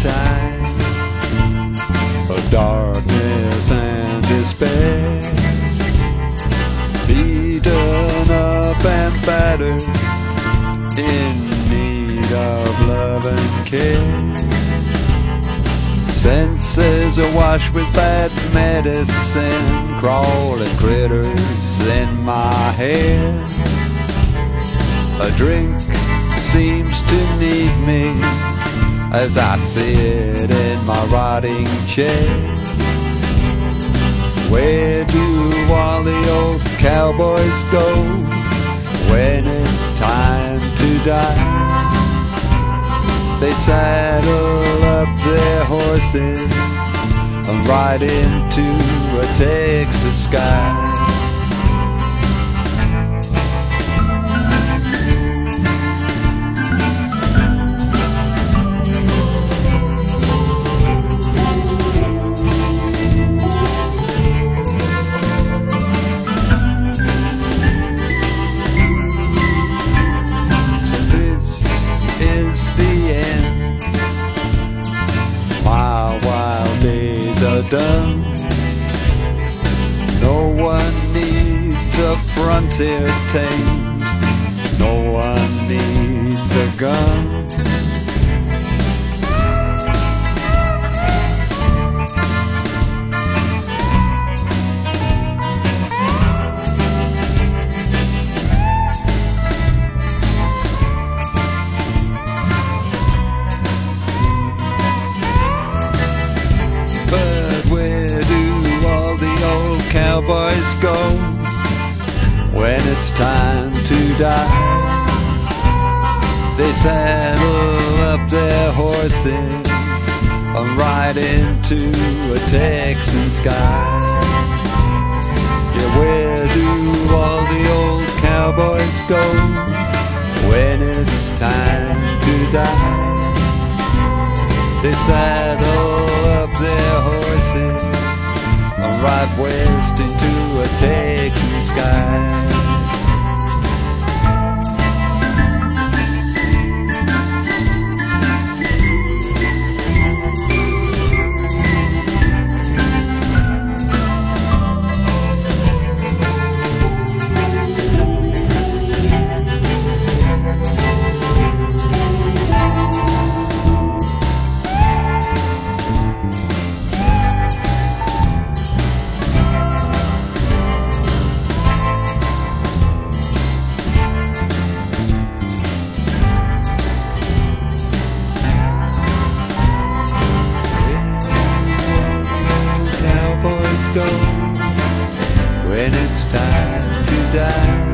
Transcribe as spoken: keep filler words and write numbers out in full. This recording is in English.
time of darkness and despair, beaten up and battered, in need of love and care. Senses awash with bad medicine, crawling critters in my head. A drink seems to need me as I sit in my rotting chair. Where do all the old cowboys go when it's time to die? They saddle up their horses and ride into a Texas sky. Done. No one needs a frontier tame, no one needs a gun. Cowboys go when it's time to die. They saddle up their horses and ride into a Texan sky. Yeah, where do all the old cowboys go when it's time to die? They saddle up their horses and ride west into a Texan sky. Go when it's time to die.